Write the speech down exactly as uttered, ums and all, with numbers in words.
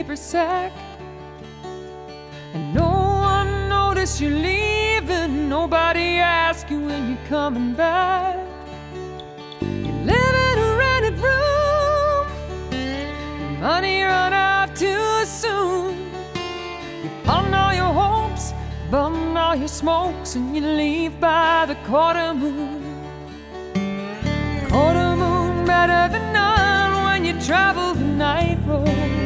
paper sack, and no one noticed you leaving. Nobody asked you when you're coming back. You live in a rented room, money run out too soon. You pawn all your hopes, bum all your smokes, and you leave by the quarter moon. Quarter moon better than none when you travel the night road.